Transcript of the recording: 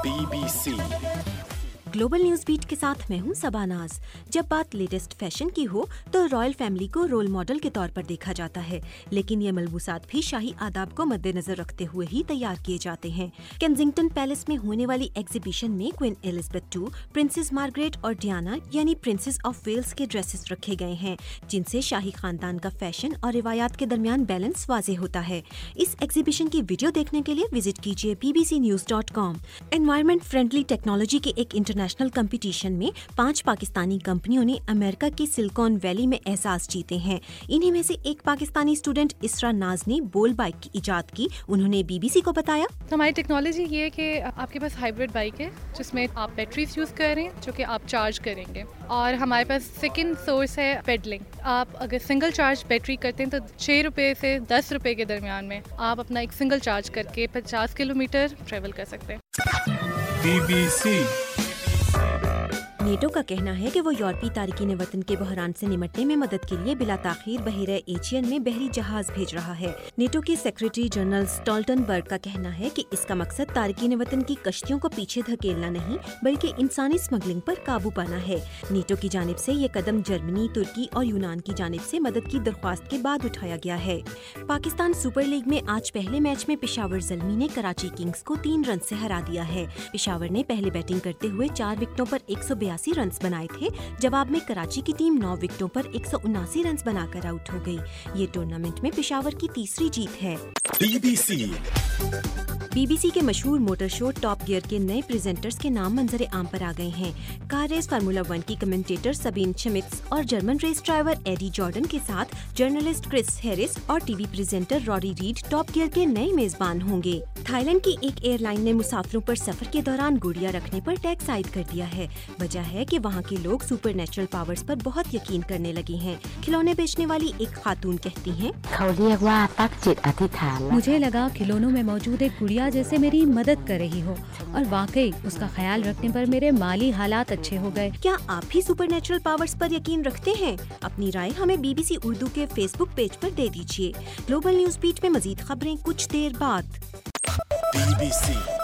BBC global news beat के साथ मैं हूं सबानाज। जब बात लेटेस्ट फैशन की हो तो रॉयल फैमिली को रोल मॉडल के तौर पर देखा जाता है, लेकिन ये मलबूसात भी शाही आदाब को मद्देनजर रखते हुए ही तैयार किए जाते हैं। केंसिंगटन पैलेस में होने वाली एग्जीबिशन में queen Elizabeth II, princess Margaret और डियाना यानी प्रिंसेस ऑफ वेल्स के ड्रेसेस रखे गए हैं, जिनसे शाही खानदान का फैशन और रिवायात के दरमियान बैलेंस वाज़ेह होता है। इस एग्जीबिशन की वीडियो देखने के लिए विजिट कीजिए bbcnews.com। एनवायरमेंट फ्रेंडली टेक्नोलॉजी के एक नेशनल कंपटीशन में 5 पाकिस्तानी कंपनियों ने अमेरिका की सिलिकॉन वैली में एजाज जीते हैं। इन्हीं में से एक पाकिस्तानी स्टूडेंट इसरा नाज ने बोल बाइक की इजाद की। उन्होंने बीबीसी को बताया, तो हमारी टेक्नोलॉजी ये है कि आपके पास हाइब्रिड बाइक है जिसमें आप बैटरीज यूज़ कर रहे हैं जो कि आप चार्ज करेंगे, और हमारे पास सेकंड सोर्स है पेडलिंग। आप अगर सिंगल चार्ज बैटरी करते हैं तो 6 रुपये से 10 रुपये के दरमियान में आप अपना एक सिंगल चार्ज करके 50 किलोमीटर ट्रेवल कर सकते हैं। BBC नेटो का कहना है कि वो यूरोपीय तारकीन वतन के बहरान से निपटने में मदद के लिए बिला ताखीर बहरे एजियन में बहरी जहाज भेज रहा है। नेटो के सेक्रेटरी जनरल स्टोल्टनबर्ग का कहना है कि इसका मकसद तारकीन वतन की कश्तियों को पीछे धकेलना नहीं बल्कि इंसानी स्मगलिंग पर काबू पाना है। नेटो की जानिब से ये कदम जर्मनी, तुर्की और यूनान की जानिब से मदद की दरख्वास्त के बाद उठाया गया है। पाकिस्तान सुपर लीग में आज पहले मैच में पेशावर ज़ल्मी ने कराची किंग्स को 3 रन से हरा दिया है। पेशावर ने पहले बैटिंग करते हुए 4 विकेटों पर 182 रन बनाए थे। जवाब में कराची की टीम 9 विकेटों पर 179 रन बनाकर आउट हो गई। ये टूर्नामेंट में पेशावर की तीसरी जीत है। बीबीसी के मशहूर मोटर शो टॉप गियर के नए प्रेजेंटर्स के नाम मंजर आम पर आ गए हैं। कार रेस फार्मूला 1 की कमेंटेटर सबीन शमिट्स और German race driver Eddie Jordan के साथ जर्नलिस्ट क्रिस हैरिस और TV presenter Rory Reid Top Gear के नए मेजबान होंगे। थाईलैंड की एक एयरलाइन ने मुसाफिरों पर सफर के दौरान गुड़िया रखने पर टैक्स आयद कर दिया है। वजह है कि वहाँ के लोग सुपर नेचुरल पावर्स पर बहुत यकीन करने लगे हैं। खिलौने बेचने वाली एक खातून कहती हैं, मुझे लगा खिलौनों में मौजूद एक गुड़िया जैसे मेरी मदद कर रही हो, और वाकई उसका ख्याल रखने पर मेरे माली हालात अच्छे हो गए। क्या आप भी सुपर नेचुरल पावर्स पर यकीन रखते हैं? अपनी राय हमें बीबीसी उर्दू के फेसबुक पेज पर दे दीजिए। ग्लोबल न्यूज बीट में मजीद खबरें कुछ देर बाद। BBC